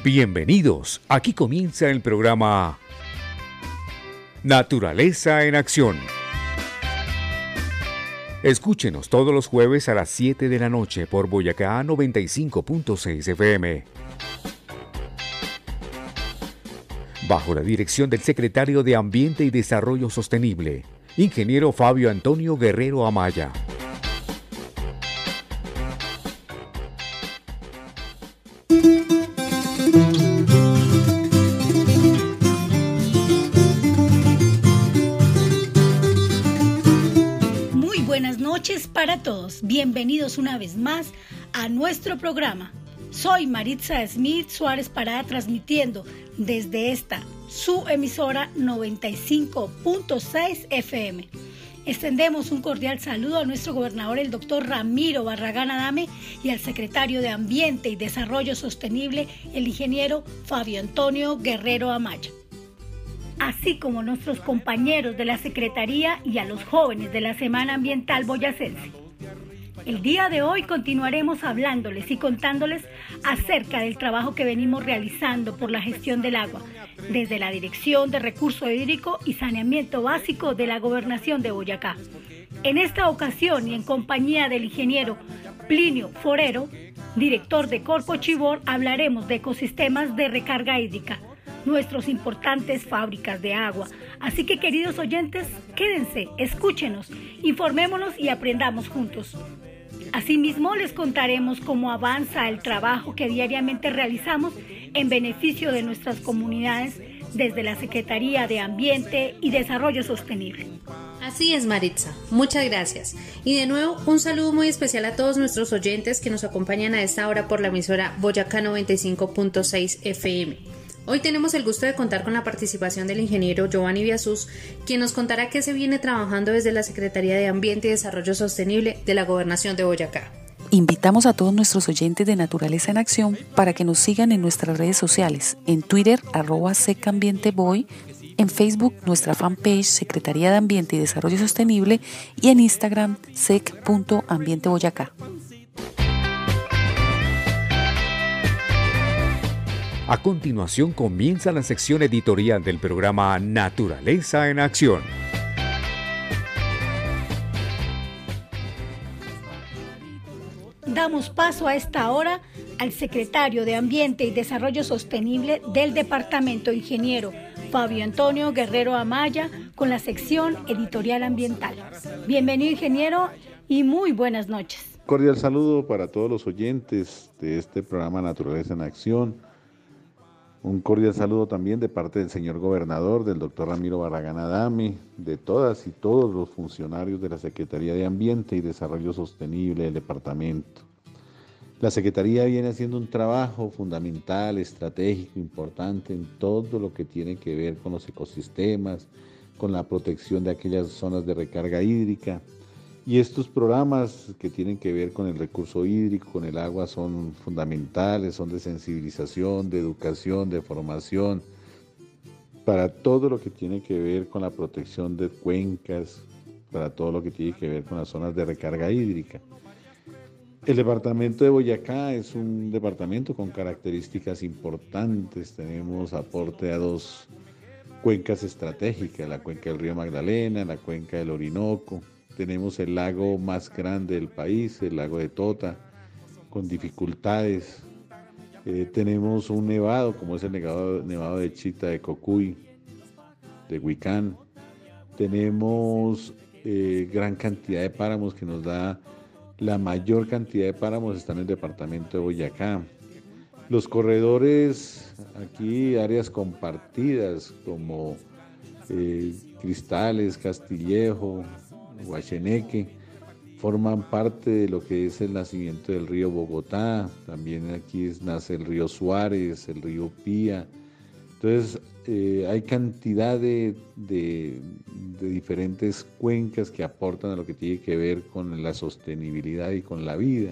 Bienvenidos, aquí comienza el programa Naturaleza en Acción. Escúchenos todos los jueves a las 7 de la noche por Boyacá 95.6 FM. Bajo la dirección del secretario de Ambiente y Desarrollo Sostenible, ingeniero Fabio Antonio Guerrero Amaya. Para todos, bienvenidos una vez más a nuestro programa. Soy Maritza Smith Suárez Parada, transmitiendo desde esta su emisora 95.6 FM. Extendemos un cordial saludo a nuestro gobernador, el doctor Ramiro Barragán Adame, y al secretario de Ambiente y Desarrollo Sostenible, el ingeniero Fabio Antonio Guerrero Amaya, así como nuestros compañeros de la Secretaría y a los jóvenes de la Semana Ambiental Boyacense. El día de hoy continuaremos hablándoles y contándoles acerca del trabajo que venimos realizando por la gestión del agua, desde la Dirección de Recurso Hídrico y Saneamiento Básico de la Gobernación de Boyacá. En esta ocasión y en compañía del ingeniero Plinio Forero, director de Corpo Chibor, hablaremos de ecosistemas de recarga hídrica, nuestras importantes fábricas de agua. Así que, queridos oyentes, quédense, escúchenos, informémonos y aprendamos juntos. Asimismo, les contaremos cómo avanza el trabajo que diariamente realizamos en beneficio de nuestras comunidades desde la Secretaría de Ambiente y Desarrollo Sostenible. Así es, Maritza. Muchas gracias. Y de nuevo, un saludo muy especial a todos nuestros oyentes que nos acompañan a esta hora por la emisora Boyacá 95.6 FM. Hoy tenemos el gusto de contar con la participación del ingeniero Giovanni Biasús, quien nos contará qué se viene trabajando desde la Secretaría de Ambiente y Desarrollo Sostenible de la Gobernación de Boyacá. Invitamos a todos nuestros oyentes de Naturaleza en Acción para que nos sigan en nuestras redes sociales, en Twitter, @secambienteboy, en Facebook, nuestra fanpage Secretaría de Ambiente y Desarrollo Sostenible, y en Instagram, sec.ambienteboyacá. A continuación comienza la sección editorial del programa Naturaleza en Acción. Damos paso a esta hora al secretario de Ambiente y Desarrollo Sostenible del Departamento, ingeniero Fabio Antonio Guerrero Amaya, con la sección editorial ambiental. Bienvenido, ingeniero, y muy buenas noches. Cordial saludo para todos los oyentes de este programa Naturaleza en Acción. Un cordial saludo también de parte del señor gobernador, del doctor Ramiro Barragán Adame, de todas y todos los funcionarios de la Secretaría de Ambiente y Desarrollo Sostenible del departamento. La Secretaría viene haciendo un trabajo fundamental, estratégico, importante en todo lo que tiene que ver con los ecosistemas, con la protección de aquellas zonas de recarga hídrica. Y estos programas que tienen que ver con el recurso hídrico, con el agua, son fundamentales, son de sensibilización, de educación, de formación, para todo lo que tiene que ver con la protección de cuencas, para todo lo que tiene que ver con las zonas de recarga hídrica. El departamento de Boyacá es un departamento con características importantes. Tenemos aporte a dos cuencas estratégicas, la cuenca del río Magdalena, la cuenca del Orinoco. Tenemos el lago más grande del país, el lago de Tota, con dificultades. Tenemos un nevado, como es el nevado de Chita de Cocuy, de Huicán. Tenemos gran cantidad de páramos, que nos da la mayor cantidad de páramos, están en el departamento de Boyacá. Los corredores, aquí áreas compartidas como Cristales, Castillejo, Guacheneque, forman parte de lo que es el nacimiento del río Bogotá. También aquí nace el río Suárez, el río Pía. Entonces hay cantidad de diferentes cuencas que aportan a lo que tiene que ver con la sostenibilidad y con la vida.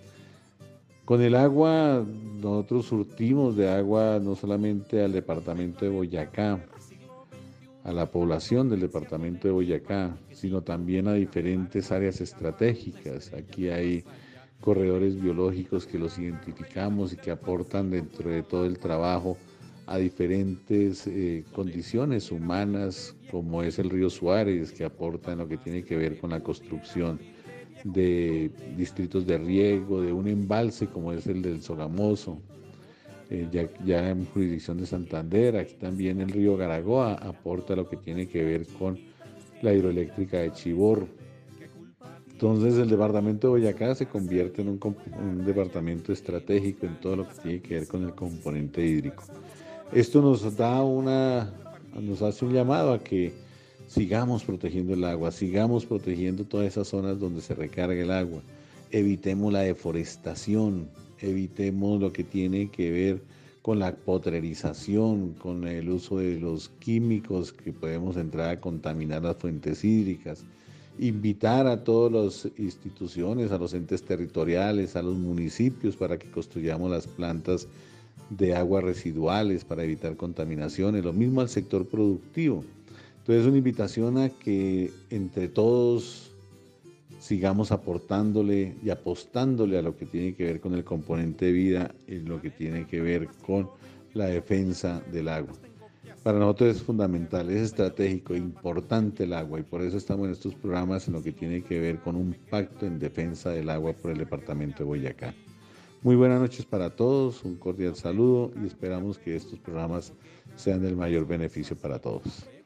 Con el agua, nosotros surtimos de agua no solamente al departamento de Boyacá, a la población del departamento de Boyacá, sino también a diferentes áreas estratégicas. Aquí hay corredores biológicos que los identificamos y que aportan dentro de todo el trabajo a diferentes condiciones humanas, como es el río Suárez, que aporta en lo que tiene que ver con la construcción de distritos de riego, de un embalse como es el del Sogamoso, ya en jurisdicción de Santander. Aquí también el río Garagoa aporta lo que tiene que ver con la hidroeléctrica de Chivor. Entonces el departamento de Boyacá se convierte en un departamento estratégico en todo lo que tiene que ver con el componente hídrico. Esto nos hace un llamado a que sigamos protegiendo el agua, sigamos protegiendo todas esas zonas donde se recarga el agua, evitemos la deforestación, evitemos lo que tiene que ver con la potrerización, con el uso de los químicos que podemos entrar a contaminar las fuentes hídricas, invitar a todas las instituciones, a los entes territoriales, a los municipios para que construyamos las plantas de aguas residuales para evitar contaminaciones, lo mismo al sector productivo. Entonces, una invitación a que entre todos sigamos aportándole y apostándole a lo que tiene que ver con el componente de vida y lo que tiene que ver con la defensa del agua. Para nosotros es fundamental, es estratégico e importante el agua, y por eso estamos en estos programas en lo que tiene que ver con un pacto en defensa del agua por el departamento de Boyacá. Muy buenas noches para todos, un cordial saludo y esperamos que estos programas sean del mayor beneficio para todos.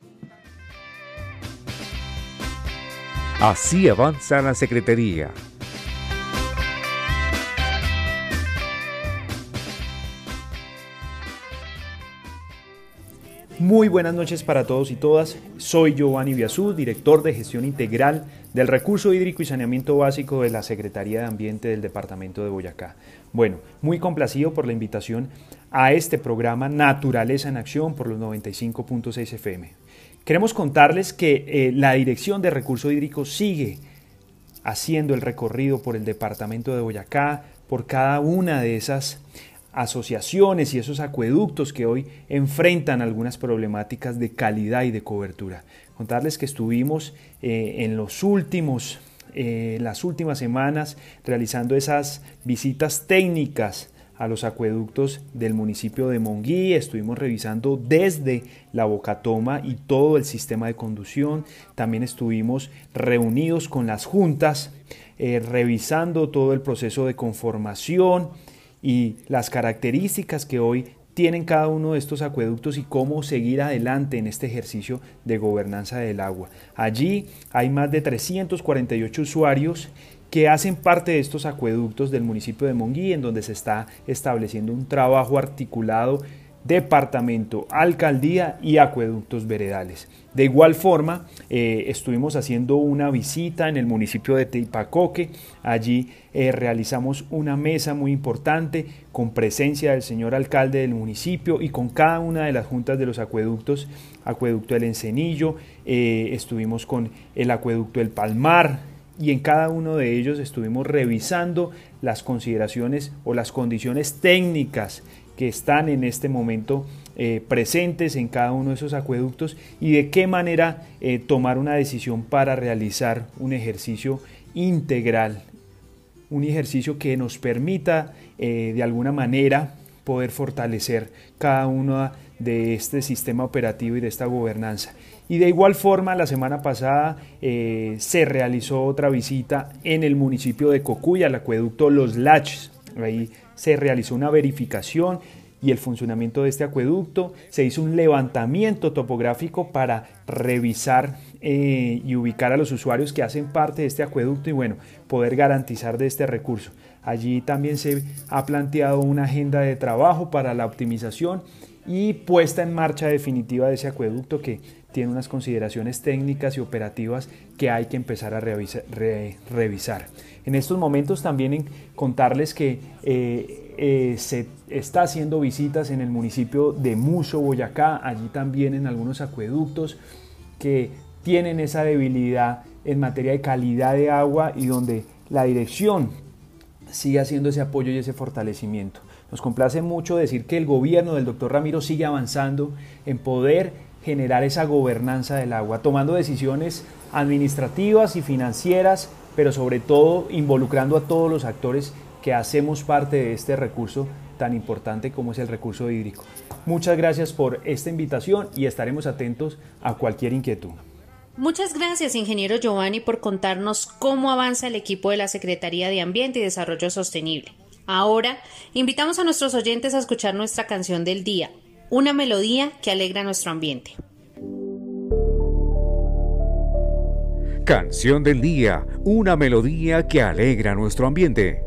Así avanza la Secretaría. Muy buenas noches para todos y todas. Soy Giovanni Biasú, director de Gestión Integral del Recurso Hídrico y Saneamiento Básico de la Secretaría de Ambiente del Departamento de Boyacá. Bueno, muy complacido por la invitación a este programa Naturaleza en Acción por los 95.6 FM. Queremos contarles que la Dirección de Recurso Hídrico sigue haciendo el recorrido por el Departamento de Boyacá, por cada una de esas asociaciones y esos acueductos que hoy enfrentan algunas problemáticas de calidad y de cobertura. Contarles que estuvimos en las últimas semanas realizando esas visitas técnicas a los acueductos del municipio de Monguí. Estuvimos revisando desde la Bocatoma y todo el sistema de conducción. También estuvimos reunidos con las juntas, revisando todo el proceso de conformación y las características que hoy tienen cada uno de estos acueductos y cómo seguir adelante en este ejercicio de gobernanza del agua. Allí hay más de 348 usuarios que hacen parte de estos acueductos del municipio de Monguí, en donde se está estableciendo un trabajo articulado departamento, alcaldía y acueductos veredales. De igual forma, estuvimos haciendo una visita en el municipio de Teipacoque. Allí realizamos una mesa muy importante con presencia del señor alcalde del municipio y con cada una de las juntas de los acueductos. Acueducto del Encenillo, estuvimos con el acueducto del Palmar, y en cada uno de ellos estuvimos revisando las consideraciones o las condiciones técnicas que están en este momento presentes en cada uno de esos acueductos y de qué manera tomar una decisión para realizar un ejercicio integral, un ejercicio que nos permita de alguna manera poder fortalecer cada uno de este sistema operativo y de esta gobernanza. Y de igual forma, la semana pasada se realizó otra visita en el municipio de Cocuy, al acueducto Los Laches. Ahí se realizó una verificación y el funcionamiento de este acueducto. Se hizo un levantamiento topográfico para revisar y ubicar a los usuarios que hacen parte de este acueducto y bueno, poder garantizar de este recurso. Allí también se ha planteado una agenda de trabajo para la optimización y puesta en marcha definitiva de ese acueducto que tiene unas consideraciones técnicas y operativas que hay que empezar a revisar. En estos momentos también contarles que se está haciendo visitas en el municipio de Muso, Boyacá, allí también en algunos acueductos que tienen esa debilidad en materia de calidad de agua y donde la dirección sigue haciendo ese apoyo y ese fortalecimiento. Nos complace mucho decir que el gobierno del doctor Ramiro sigue avanzando en poder generar esa gobernanza del agua, tomando decisiones administrativas y financieras pero sobre todo involucrando a todos los actores que hacemos parte de este recurso tan importante como es el recurso hídrico. Muchas gracias por esta invitación y estaremos atentos a cualquier inquietud. Muchas gracias, ingeniero Giovanni, por contarnos cómo avanza el equipo de la Secretaría de Ambiente y Desarrollo Sostenible. Ahora, invitamos a nuestros oyentes a escuchar nuestra canción del día, una melodía que alegra nuestro ambiente. Canción del día, una melodía que alegra nuestro ambiente.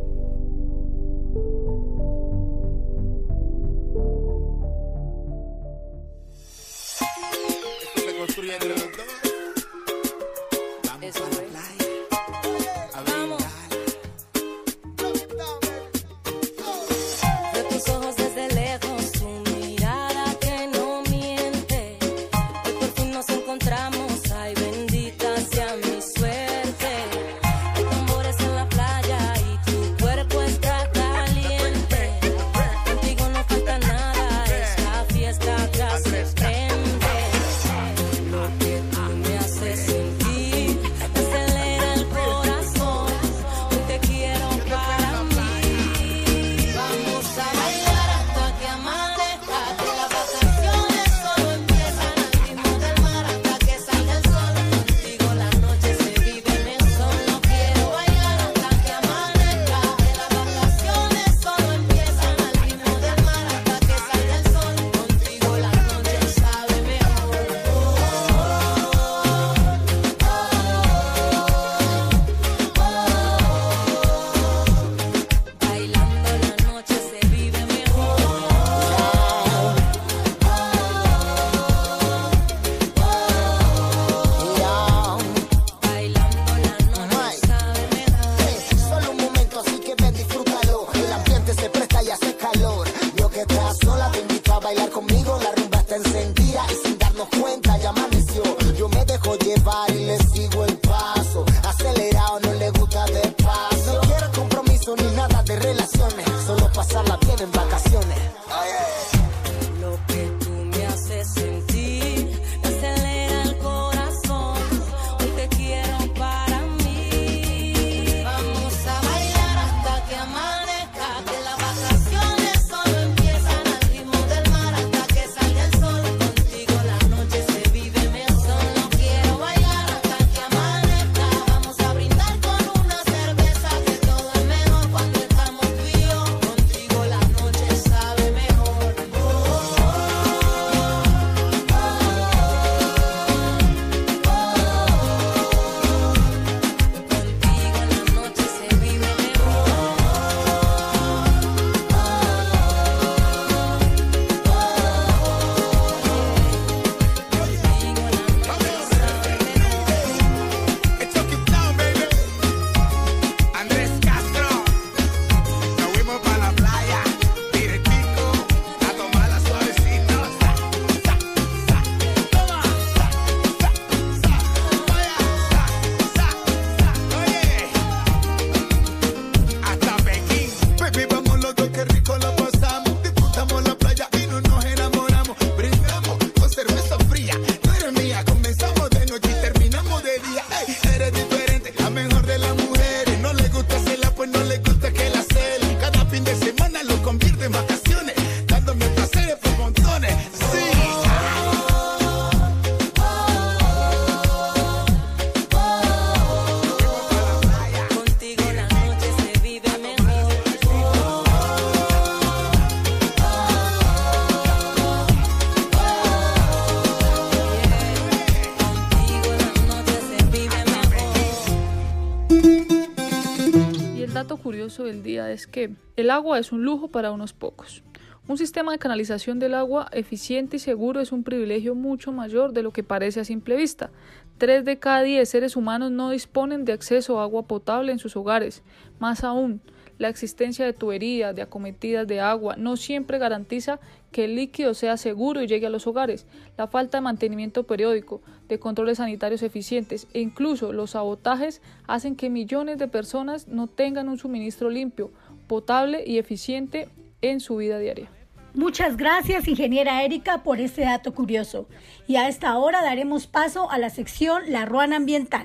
curioso del día es que el agua es un lujo para unos pocos. Un sistema de canalización del agua eficiente y seguro es un privilegio mucho mayor de lo que parece a simple vista. 3 de cada 10 seres humanos no disponen de acceso a agua potable en sus hogares. Más aún, la existencia de tuberías, de acometidas de agua, no siempre garantiza que el líquido sea seguro y llegue a los hogares. La falta de mantenimiento periódico, de controles sanitarios eficientes e incluso los sabotajes hacen que millones de personas no tengan un suministro limpio, potable y eficiente en su vida diaria. Muchas gracias, ingeniera Erika, por este dato curioso. Y a esta hora daremos paso a la sección La Ruana Ambiental.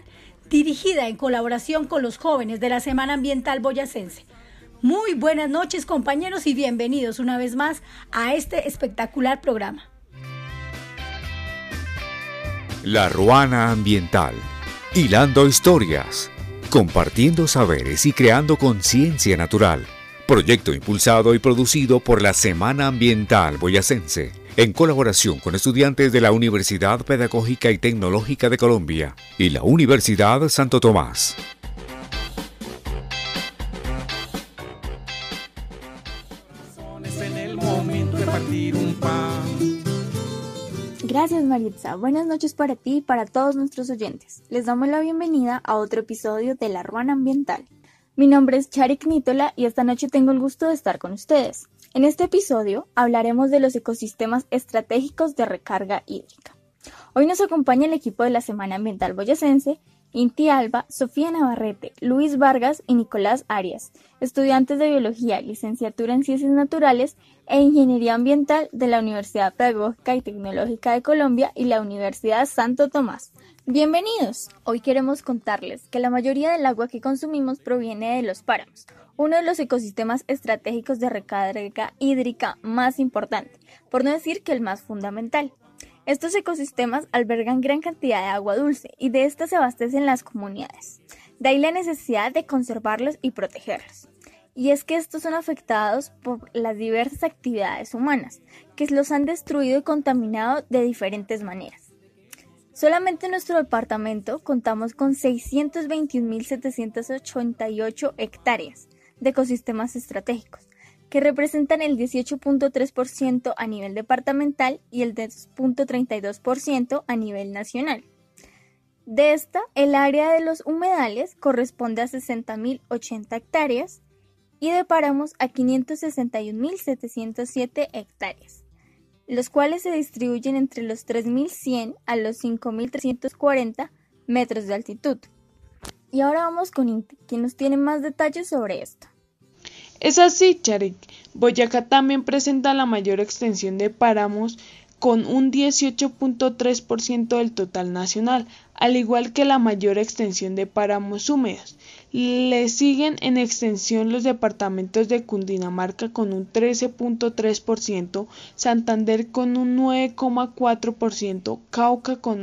dirigida en colaboración con los jóvenes de la Semana Ambiental Boyacense. Muy buenas noches, compañeros, y bienvenidos una vez más a este espectacular programa. La Ruana Ambiental, hilando historias, compartiendo saberes y creando conciencia natural. Proyecto impulsado y producido por la Semana Ambiental Boyacense, en colaboración con estudiantes de la Universidad Pedagógica y Tecnológica de Colombia y la Universidad Santo Tomás. Gracias, Maritza. Buenas noches para ti y para todos nuestros oyentes. Les damos la bienvenida a otro episodio de La Ruana Ambiental. Mi nombre es Charik Nítola y esta noche tengo el gusto de estar con ustedes. En este episodio hablaremos de los ecosistemas estratégicos de recarga hídrica. Hoy nos acompaña el equipo de la Semana Ambiental Boyacense, Inti Alba, Sofía Navarrete, Luis Vargas y Nicolás Arias, estudiantes de Biología, Licenciatura en Ciencias Naturales e Ingeniería Ambiental de la Universidad Pedagógica y Tecnológica de Colombia y la Universidad Santo Tomás. ¡Bienvenidos! Hoy queremos contarles que la mayoría del agua que consumimos proviene de los páramos, uno de los ecosistemas estratégicos de recarga hídrica más importante, por no decir que el más fundamental. Estos ecosistemas albergan gran cantidad de agua dulce y de esta se abastecen las comunidades. De ahí la necesidad de conservarlos y protegerlos. Y es que estos son afectados por las diversas actividades humanas, que los han destruido y contaminado de diferentes maneras. Solamente en nuestro departamento contamos con 621.788 hectáreas de ecosistemas estratégicos, que representan el 18.3% a nivel departamental y el 2.32% a nivel nacional. De esta, el área de los humedales corresponde a 60.080 hectáreas y de páramos a 561.707 hectáreas, los cuales se distribuyen entre los 3.100 a los 5.340 metros de altitud. Y ahora vamos con Inti, quien nos tiene más detalles sobre esto. Es así, Charik. Boyacá también presenta la mayor extensión de páramos con un 18.3% del total nacional, al igual que la mayor extensión de páramos húmedos. Le siguen en extensión los departamentos de Cundinamarca con un 13.3%, Santander con un 9.4%, Cauca con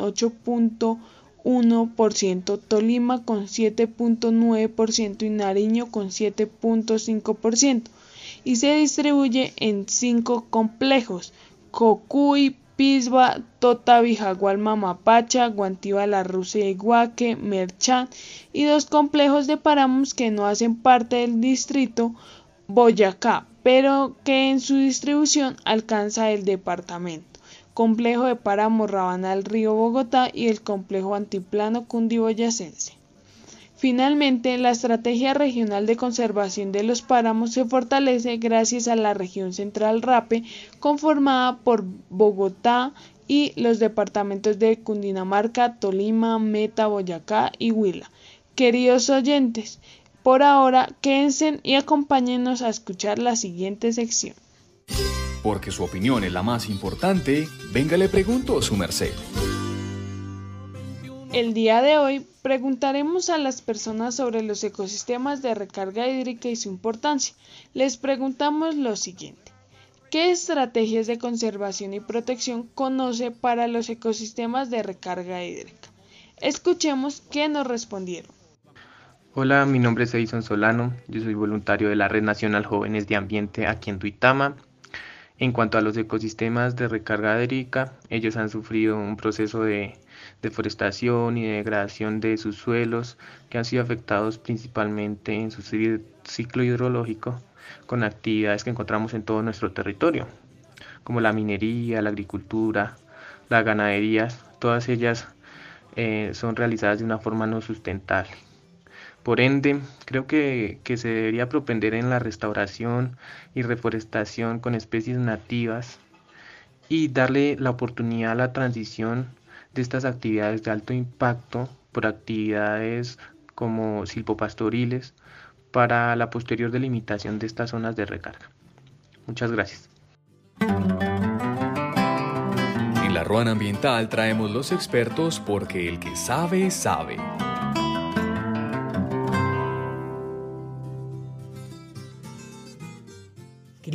8.1%, Tolima con 7.9% y Nariño con 7.5%, y se distribuye en 5 complejos: Cocuy, Pisba, Tota, Bijagual, Mamapacha, Guantiva, La Rusia, Iguaque, Merchán, y 2 complejos de páramos que no hacen parte del distrito Boyacá, pero que en su distribución alcanza el departamento: complejo de páramo Rabanal Río Bogotá y el complejo antiplano Cundiboyacense. Finalmente, la estrategia regional de conservación de los páramos se fortalece gracias a la región central RAPE, conformada por Bogotá y los departamentos de Cundinamarca, Tolima, Meta, Boyacá y Huila. Queridos oyentes, por ahora quédense y acompáñenos a escuchar la siguiente sección. Porque su opinión es la más importante, venga le pregunto, su merced. El día de hoy preguntaremos a las personas sobre los ecosistemas de recarga hídrica y su importancia. Les preguntamos lo siguiente: ¿qué estrategias de conservación y protección conoce para los ecosistemas de recarga hídrica? Escuchemos qué nos respondieron. Hola, mi nombre es Edison Solano, yo soy voluntario de la Red Nacional Jóvenes de Ambiente aquí en Duitama. En cuanto a los ecosistemas de recarga hídrica, ellos han sufrido un proceso de deforestación y de degradación de sus suelos, que han sido afectados principalmente en su ciclo hidrológico con actividades que encontramos en todo nuestro territorio, como la minería, la agricultura, la ganadería. Todas ellas son realizadas de una forma no sustentable. Por ende, creo que se debería propender en la restauración y reforestación con especies nativas y darle la oportunidad a la transición de estas actividades de alto impacto por actividades como silvopastoriles para la posterior delimitación de estas zonas de recarga. Muchas gracias. En La Ruana Ambiental traemos los expertos porque el que sabe, sabe.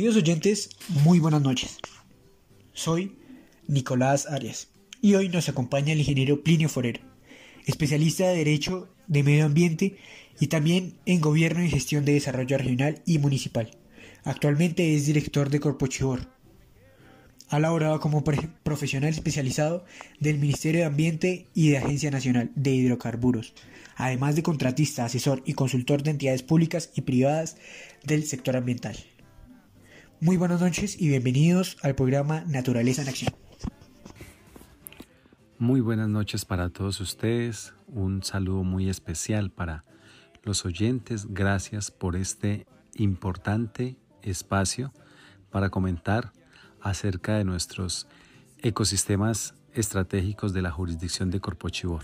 Queridos oyentes, muy buenas noches. Soy Nicolás Arias y hoy nos acompaña el ingeniero Plinio Forero, especialista de Derecho de Medio Ambiente y también en Gobierno y Gestión de Desarrollo Regional y Municipal. Actualmente es director de Corpochivor. Ha laborado como profesional especializado del Ministerio de Ambiente y de Agencia Nacional de Hidrocarburos, además de contratista, asesor y consultor de entidades públicas y privadas del sector ambiental. Muy buenas noches y bienvenidos al programa Naturaleza en Acción. Muy buenas noches para todos ustedes, un saludo muy especial para los oyentes. Gracias por este importante espacio para comentar acerca de nuestros ecosistemas estratégicos de la jurisdicción de Corpochivor.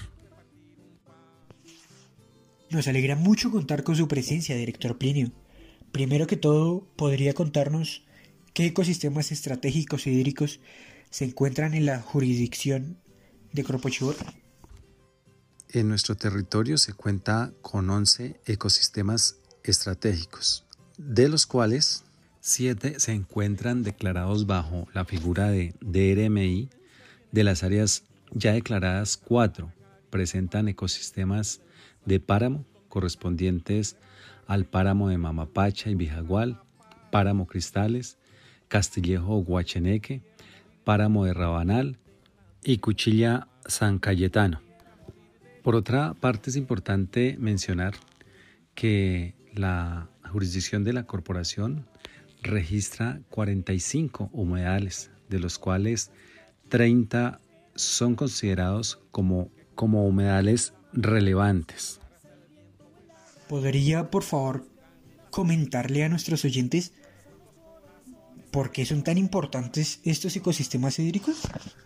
Nos alegra mucho contar con su presencia, director Plinio. Primero que todo, ¿podría contarnos qué ecosistemas estratégicos hídricos se encuentran en la jurisdicción de Corpochivor? En nuestro territorio se cuenta con 11 ecosistemas estratégicos, de los cuales 7 se encuentran declarados bajo la figura de DRMI. De las áreas ya declaradas, 4 presentan ecosistemas de páramo correspondientes al páramo de Mamapacha y Vijagual, páramo Cristales, Castillejo o Guacheneque, páramo de Rabanal y Cuchilla San Cayetano. Por otra parte, es importante mencionar que la jurisdicción de la corporación registra 45 humedales, de los cuales 30 son considerados como humedales relevantes. ¿Podría, por favor, comentarle a nuestros oyentes por qué son tan importantes estos ecosistemas hídricos?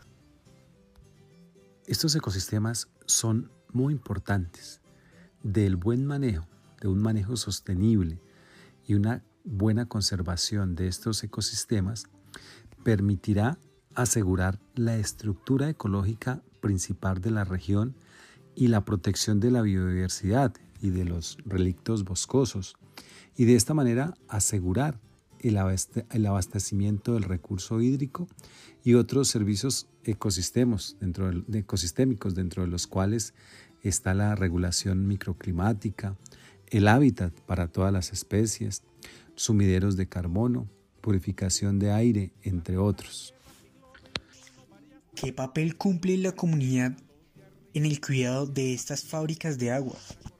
Estos ecosistemas son muy importantes. Del buen manejo, de un manejo sostenible y una buena conservación de estos ecosistemas permitirá asegurar la estructura ecológica principal de la región y la protección de la biodiversidad y de los relictos boscosos, y de esta manera asegurar el abastecimiento del recurso hídrico y otros servicios ecosistémicos, dentro de los cuales está la regulación microclimática, el hábitat para todas las especies, sumideros de carbono, purificación de aire, entre otros. ¿Qué papel cumple la comunidad en el cuidado de estas fábricas de agua?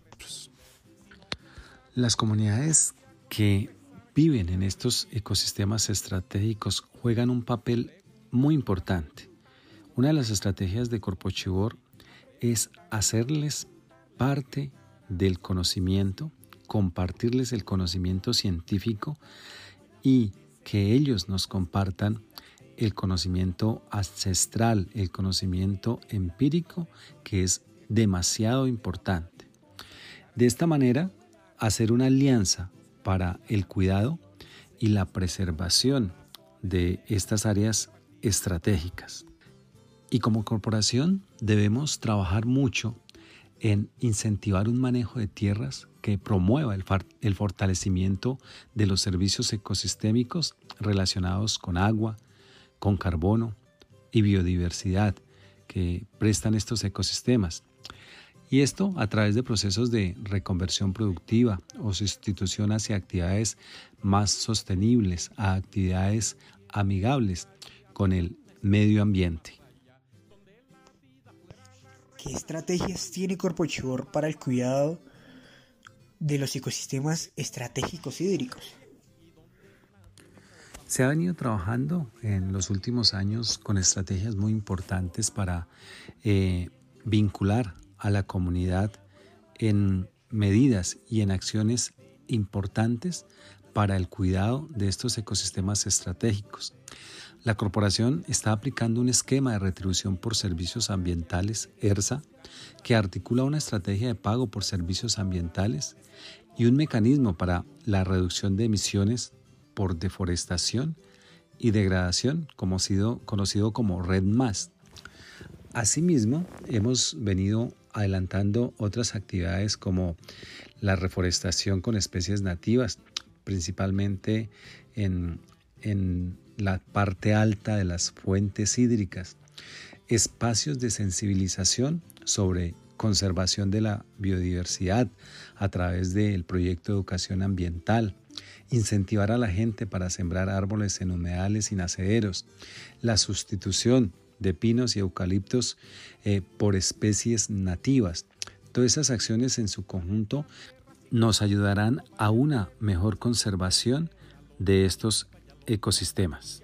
Las comunidades que viven en estos ecosistemas estratégicos juegan un papel muy importante. Una de las estrategias de Corpochivor es hacerles parte del conocimiento, compartirles el conocimiento científico y que ellos nos compartan el conocimiento ancestral, el conocimiento empírico, que es demasiado importante. De esta manera, hacer una alianza para el cuidado y la preservación de estas áreas estratégicas. Y como corporación debemos trabajar mucho en incentivar un manejo de tierras que promueva el fortalecimiento de los servicios ecosistémicos relacionados con agua, con carbono y biodiversidad que prestan estos ecosistemas. Y esto a través de procesos de reconversión productiva o sustitución hacia actividades más sostenibles, a actividades amigables con el medio ambiente. ¿Qué estrategias tiene Corpochivor para el cuidado de los ecosistemas estratégicos hídricos? Se ha venido trabajando en los últimos años con estrategias muy importantes para vincular a la comunidad en medidas y en acciones importantes para el cuidado de estos ecosistemas estratégicos. La corporación está aplicando un esquema de retribución por servicios ambientales, ERSA, que articula una estrategia de pago por servicios ambientales y un mecanismo para la reducción de emisiones por deforestación y degradación, conocido como RED+. Asimismo, hemos venido adelantando otras actividades como la reforestación con especies nativas, principalmente en en la parte alta de las fuentes hídricas, espacios de sensibilización sobre conservación de la biodiversidad a través del proyecto de educación ambiental, incentivar a la gente para sembrar árboles en humedales y nacederos, la sustitución de pinos y eucaliptos por especies nativas. Todas esas acciones en su conjunto nos ayudarán a una mejor conservación de estos ecosistemas.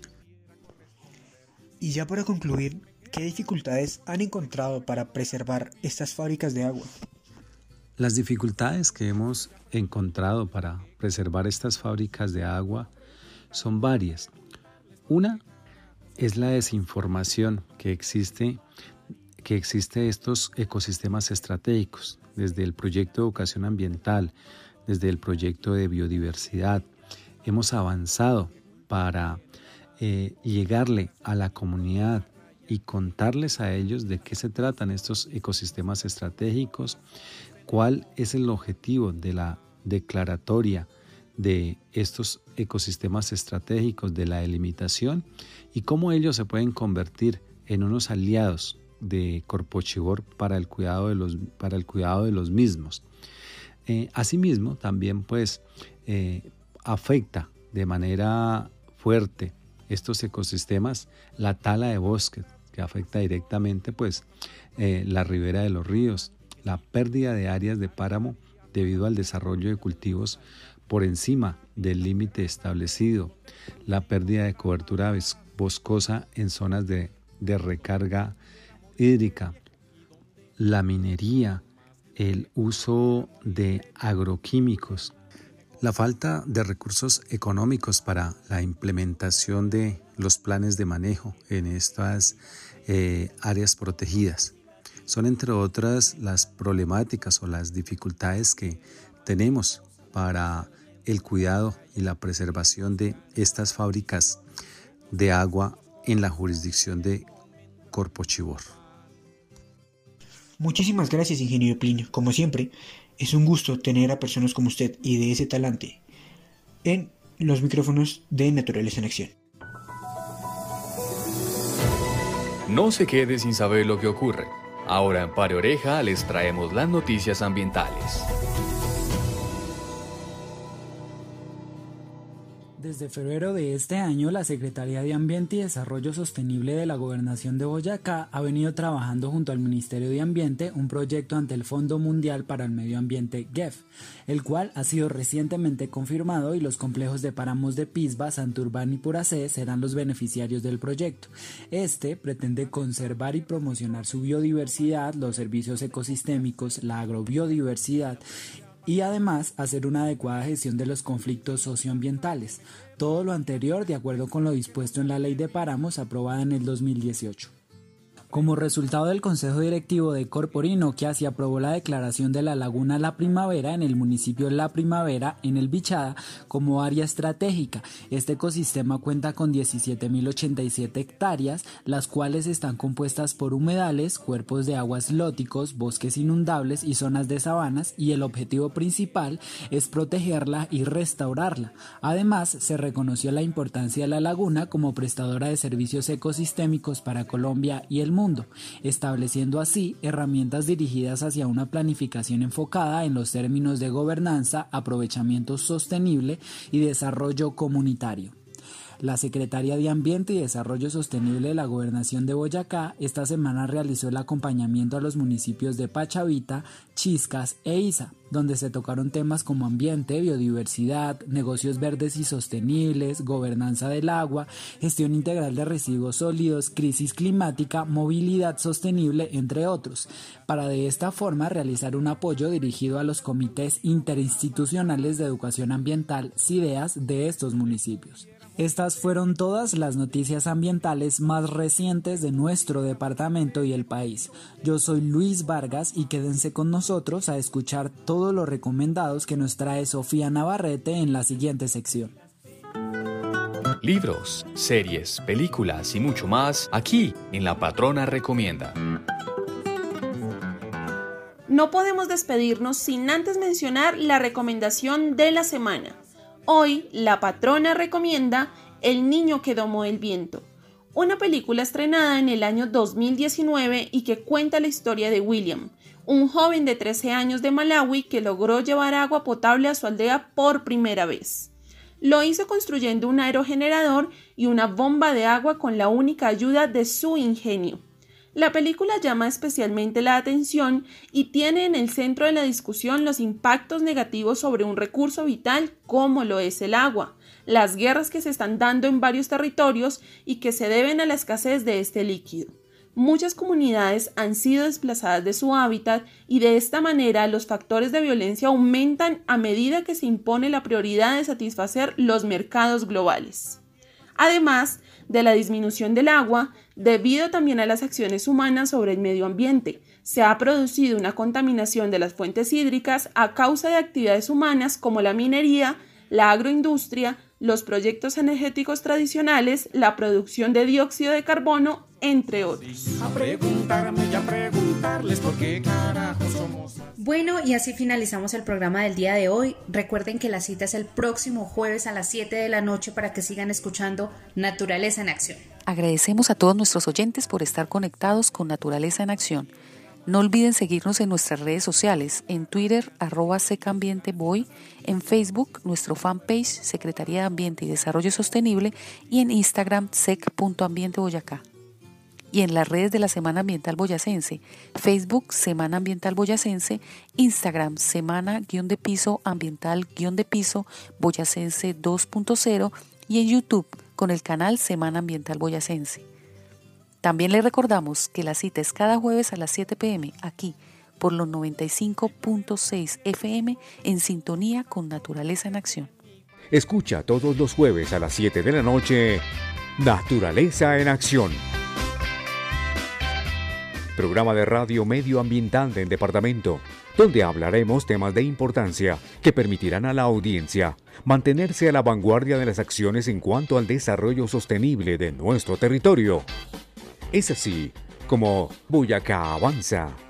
Y ya para concluir, ¿qué dificultades han encontrado para preservar estas fábricas de agua? Las dificultades que hemos encontrado para preservar estas fábricas de agua son varias. Una es la desinformación que existe estos ecosistemas estratégicos, desde el proyecto de educación ambiental, desde el proyecto de biodiversidad. Hemos avanzado para llegarle a la comunidad y contarles a ellos de qué se tratan estos ecosistemas estratégicos, cuál es el objetivo de la declaratoria de estos ecosistemas estratégicos, de la delimitación, y cómo ellos se pueden convertir en unos aliados de Corpochivor para el cuidado de los mismos. Asimismo, también afecta de manera fuerte estos ecosistemas la tala de bosques, que afecta directamente la ribera de los ríos, la pérdida de áreas de páramo debido al desarrollo de cultivos por encima del límite establecido, la pérdida de cobertura boscosa en zonas de recarga hídrica, la minería, el uso de agroquímicos, la falta de recursos económicos para la implementación de los planes de manejo en estas áreas protegidas. Son, entre otras, las problemáticas o las dificultades que tenemos para el cuidado y la preservación de estas fábricas de agua en la jurisdicción de Corpochivor. Muchísimas gracias, ingeniero Plinio. Como siempre, es un gusto tener a personas como usted y de ese talante en los micrófonos de Naturaleza en Acción. No se quede sin saber lo que ocurre. Ahora en Pare Oreja les traemos las noticias ambientales. Desde febrero de este año, la Secretaría de Ambiente y Desarrollo Sostenible de la Gobernación de Boyacá ha venido trabajando junto al Ministerio de Ambiente un proyecto ante el Fondo Mundial para el Medio Ambiente GEF, el cual ha sido recientemente confirmado y los complejos de páramos de Pisba, Santurbán y Puracé serán los beneficiarios del proyecto. Este pretende conservar y promocionar su biodiversidad, los servicios ecosistémicos, la agrobiodiversidad y además hacer una adecuada gestión de los conflictos socioambientales. Todo lo anterior de acuerdo con lo dispuesto en la Ley de Páramos aprobada en el 2018. Como resultado del Consejo Directivo de Corporinoquia se aprobó la declaración de la Laguna La Primavera en el municipio La Primavera, en el Bichada, como área estratégica. Este ecosistema cuenta con 17.087 hectáreas, las cuales están compuestas por humedales, cuerpos de aguas lóticos, bosques inundables y zonas de sabanas, y el objetivo principal es protegerla y restaurarla. Además, se reconoció la importancia de la laguna como prestadora de servicios ecosistémicos para Colombia y el mundo, estableciendo así herramientas dirigidas hacia una planificación enfocada en los términos de gobernanza, aprovechamiento sostenible y desarrollo comunitario. La Secretaría de Ambiente y Desarrollo Sostenible de la Gobernación de Boyacá esta semana realizó el acompañamiento a los municipios de Pachavita, Chiscas e Iza, donde se tocaron temas como ambiente, biodiversidad, negocios verdes y sostenibles, gobernanza del agua, gestión integral de residuos sólidos, crisis climática, movilidad sostenible, entre otros, para de esta forma realizar un apoyo dirigido a los comités interinstitucionales de educación ambiental, CIDEAS, de estos municipios. Estas fueron todas las noticias ambientales más recientes de nuestro departamento y el país. Yo soy Luis Vargas y quédense con nosotros a escuchar todos los recomendados que nos trae Sofía Navarrete en la siguiente sección. Libros, series, películas y mucho más aquí en La Patrona Recomienda. No podemos despedirnos sin antes mencionar la recomendación de la semana. Hoy, la patrona recomienda El niño que domó el viento, una película estrenada en el año 2019 y que cuenta la historia de William, un joven de 13 años de Malawi que logró llevar agua potable a su aldea por primera vez. Lo hizo construyendo un aerogenerador y una bomba de agua con la única ayuda de su ingenio. La película llama especialmente la atención y tiene en el centro de la discusión los impactos negativos sobre un recurso vital como lo es el agua, las guerras que se están dando en varios territorios y que se deben a la escasez de este líquido. Muchas comunidades han sido desplazadas de su hábitat y de esta manera los factores de violencia aumentan a medida que se impone la prioridad de satisfacer los mercados globales. Además de la disminución del agua, debido también a las acciones humanas sobre el medio ambiente, se ha producido una contaminación de las fuentes hídricas a causa de actividades humanas como la minería, la agroindustria, los proyectos energéticos tradicionales, la producción de dióxido de carbono, entre otros. Bueno, y así finalizamos el programa del día de hoy. Recuerden que la cita es el próximo jueves a las 7 de la noche para que sigan escuchando Naturaleza en Acción. Agradecemos a todos nuestros oyentes por estar conectados con Naturaleza en Acción. No olviden seguirnos en nuestras redes sociales, en Twitter, @secambienteboy, en Facebook, nuestro fanpage Secretaría de Ambiente y Desarrollo Sostenible y en Instagram, sec.ambienteboyacá. Y en las redes de la Semana Ambiental Boyacense, Facebook, Semana Ambiental Boyacense, Instagram, Semana_Ambiental_ Boyacense 2.0 y en YouTube con el canal Semana Ambiental Boyacense. También les recordamos que la cita es cada jueves a las 7 p.m. aquí por los 95.6 FM en sintonía con Naturaleza en Acción. Escucha todos los jueves a las 7 de la noche Naturaleza en Acción. Programa de radio medioambiental del departamento, donde hablaremos temas de importancia que permitirán a la audiencia mantenerse a la vanguardia de las acciones en cuanto al desarrollo sostenible de nuestro territorio. Es así como Boyacá avanza.